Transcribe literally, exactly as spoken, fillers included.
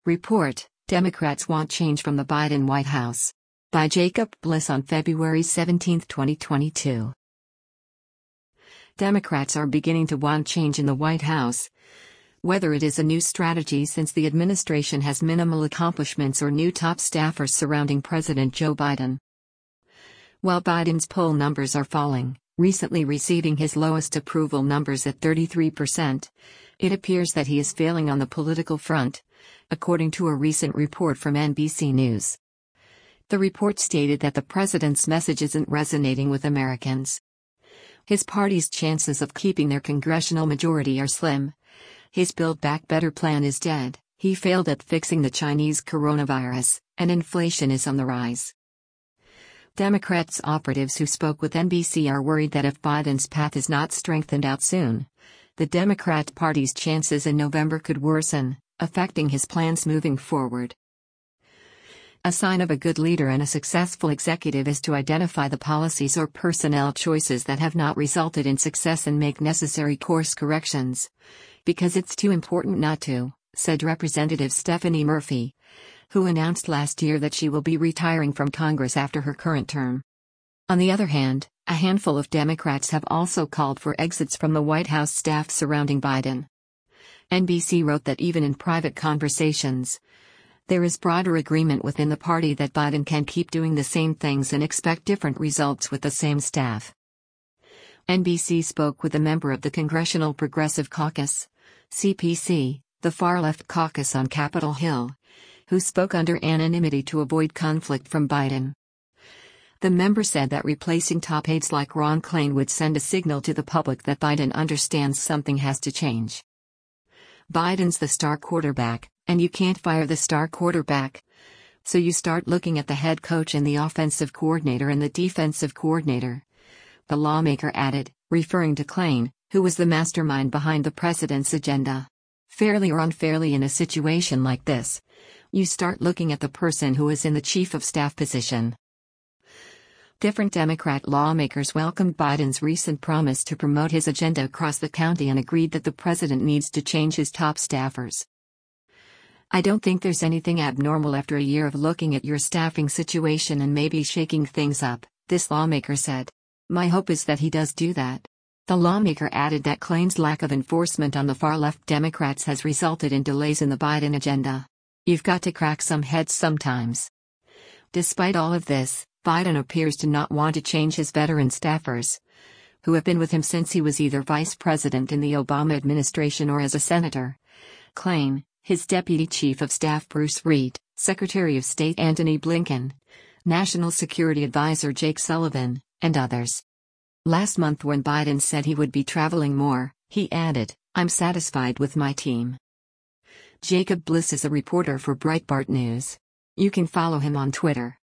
Report: Democrats want change from the Biden White House. By Jacob Bliss on February seventeenth, twenty twenty-two. Democrats are beginning to want change in the White House. Whether it is a new strategy since the administration has minimal accomplishments or new top staffers surrounding President Joe Biden. While Biden's poll numbers are falling, recently receiving his lowest approval numbers at thirty-three percent, it appears that he is failing on the political front, according to a recent report from N B C News. The report stated that the president's message isn't resonating with Americans. His party's chances of keeping their congressional majority are slim. His Build Back Better plan is dead, he failed at fixing the Chinese coronavirus, and inflation is on the rise. Democrats operatives who spoke with N B C are worried that if Biden's path is not strengthened out soon, the Democrat Party's chances in November could worsen, affecting his plans moving forward. A sign of a good leader and a successful executive is to identify the policies or personnel choices that have not resulted in success and make necessary course corrections. Because it's too important not to, said Representative Stephanie Murphy, who announced last year that she will be retiring from Congress after her current term. On the other hand, a handful of Democrats have also called for exits from the White House staff surrounding Biden. N B C wrote that even in private conversations, there is broader agreement within the party that Biden can keep doing the same things and expect different results with the same staff. N B C spoke with a member of the Congressional Progressive Caucus, C P C, the far-left caucus on Capitol Hill, who spoke under anonymity to avoid conflict from Biden. The member said that replacing top aides like Ron Klain would send a signal to the public that Biden understands something has to change. Biden's the star quarterback, and you can't fire the star quarterback. So you start looking at the head coach and the offensive coordinator and the defensive coordinator. The lawmaker added, referring to Klain, who was the mastermind behind the president's agenda. Fairly or unfairly in a situation like this, you start looking at the person who is in the chief of staff position. Different Democrat lawmakers welcomed Biden's recent promise to promote his agenda across the county and agreed that the president needs to change his top staffers. I don't think there's anything abnormal after a year of looking at your staffing situation and maybe shaking things up, this lawmaker said. My hope is that he does do that. The lawmaker added that Klain's lack of enforcement on the far-left Democrats has resulted in delays in the Biden agenda. You've got to crack some heads sometimes. Despite all of this, Biden appears to not want to change his veteran staffers, who have been with him since he was either vice president in the Obama administration or as a senator. Klain, his deputy chief of staff Bruce Reed, Secretary of State Antony Blinken, National Security Advisor Jake Sullivan, and others. Last month when Biden said he would be traveling more, he added, "I'm satisfied with my team." Jacob Bliss is a reporter for Breitbart News. You can follow him on Twitter.